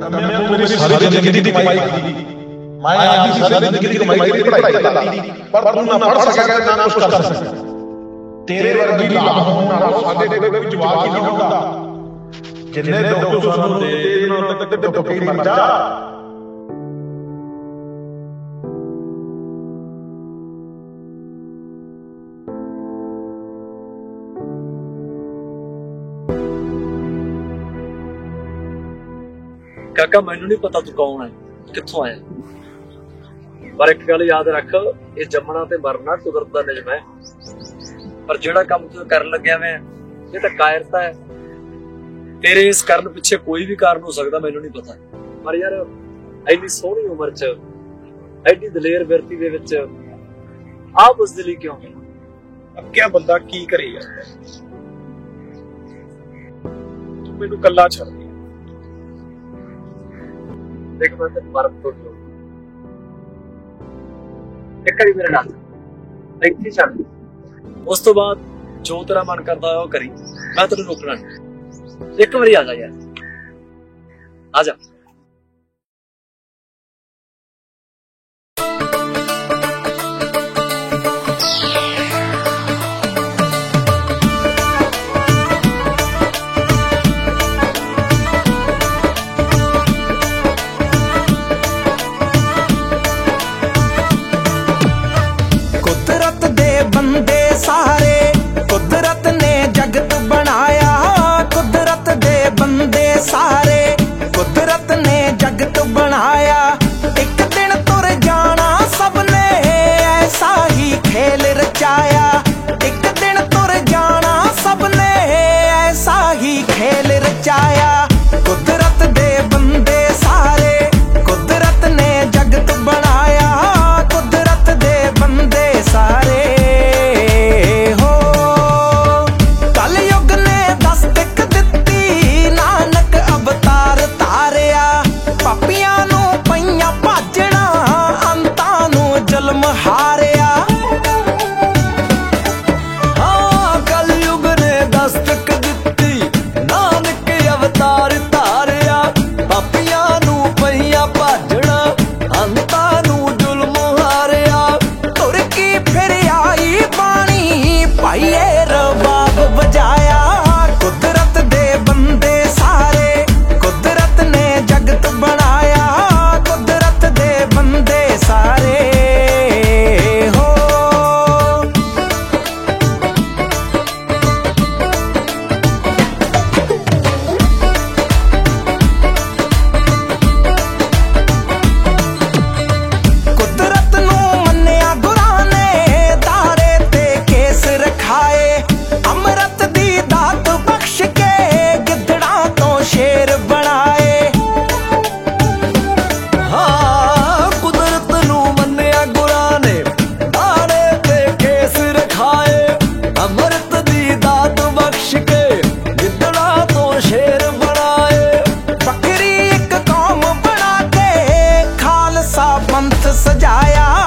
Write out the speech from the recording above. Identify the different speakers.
Speaker 1: कमियां तो मेरी सारी जिंदगी की कमाई थी। मैं आधी सारी जिंदगी की कमाई तेरी पढ़ाई लाती पर तू ना पढ़ सकेगा ना कुछ कर सकेगा। तेरे वर्गी लाभ होण नालों साडे कोल कोई जवाब ही नहीं होगा। जिन्ने दुख सानू दे दे ना तक दुख के मर जा।
Speaker 2: काका मैनू नहीं पता तू कौन है कित्थों आया, पर एक गल याद रख, ये जमना ते मरना कुदरत दा नियम है। पर जेड़ा काम तू कर लग्या मैं ये तां कायरता है। तेरे इस कारण पिछे कोई भी कारण हो सकदा, मैनू नहीं पता। पर यार इन्नी सोहनी उम्र च एडी दलेर बिरती दे विच आ बुज़दिली क्यों?
Speaker 1: अब क्या बंदा की करे यार, तू मैनू कल्ला छड़ दे।
Speaker 2: देख मैं तेरे मरद तो एक बारी मेरे नाल इत्थे छड़, उस तो बाद जो तेरा मन करदा है वो करी, मैं तेनू रोकना नहीं। एक बारी आ जा यार, आ जा।
Speaker 3: सजाया